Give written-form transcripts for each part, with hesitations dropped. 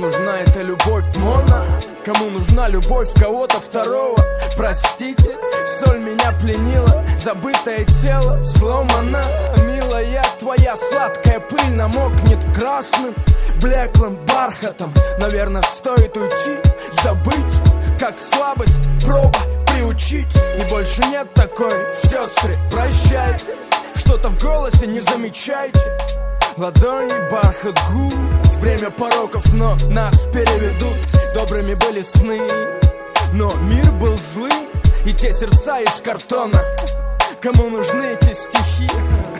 нужна эта любовь моно? Кому нужна любовь кого-то второго? Простите, соль меня пленила, забытое тело сломано. Милая, твоя сладкая пыль намокнет красным, блеклым бархатом. Наверное, стоит уйти, забыть, как слабость, проба приучить. И больше нет такой, сестры, прощайте. Что-то в голосе не замечайте. Ладони, бархат губ, время пороков, но нас переведут. Добрыми были сны, но мир был злым, и те сердца из картона. Кому нужны эти стихи?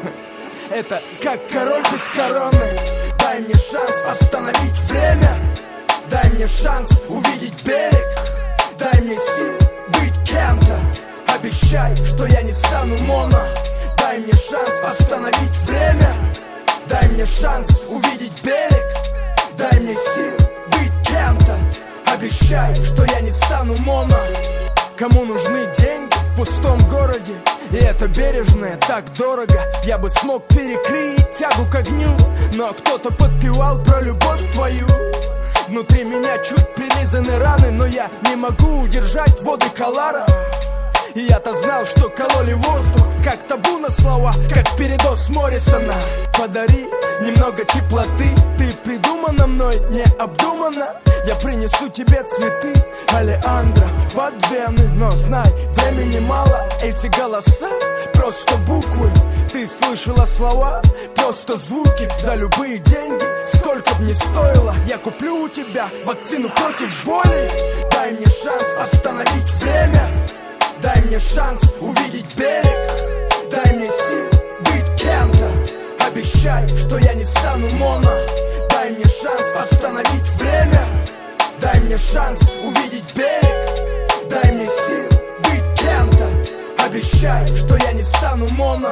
Это как король без короны. Дай мне шанс остановить время. Дай мне шанс увидеть берег. Дай мне сил быть кем-то. Обещай, что я не стану моно. Дай мне шанс остановить время. Дай мне шанс увидеть берег. Дай мне сил быть кем-то. Обещай, что я не стану моно. Кому нужны деньги в пустом городе? И это бережное так дорого. Я бы смог перекрыть тягу к огню, но кто-то подпевал про любовь твою. Внутри меня чуть прилизаны раны, но я не могу удержать воды Колара. И я-то знал, что кололи воздух, как табу на слова, как передоз Моррисона. Подари немного теплоты, ты придумана мной, не обдуманно. Я принесу тебе цветы, Алеандро, под вены. Но знай, времени мало, эти голоса просто буквы. Ты слышала слова, просто звуки. За любые деньги, сколько б ни стоило, я куплю у тебя вакцину против боли. Дай мне шанс остановить время. Дай мне шанс увидеть берег. Дай мне сил быть кем-то. Обещай, что я не стану моно. Дай мне шанс остановить время. Дай мне шанс увидеть берег. Дай мне сил быть кем-то. Обещай, что я не стану моно.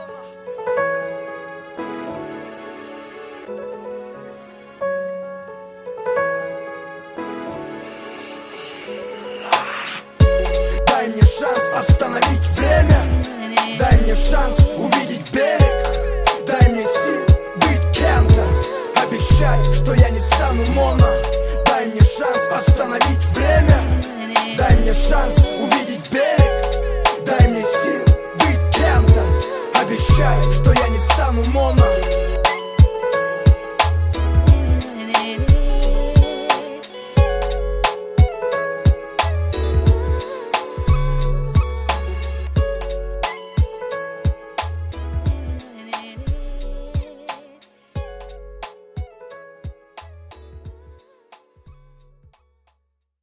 Дай мне шанс остановить время. Дай мне шанс увидеть берег. Дай мне сил быть кем-то. Обещай, что я не стану моно. Дай мне шанс остановить время. Дай мне шанс увидеть берег. Дай мне сил быть кем-то. Обещай, что я не стану моно.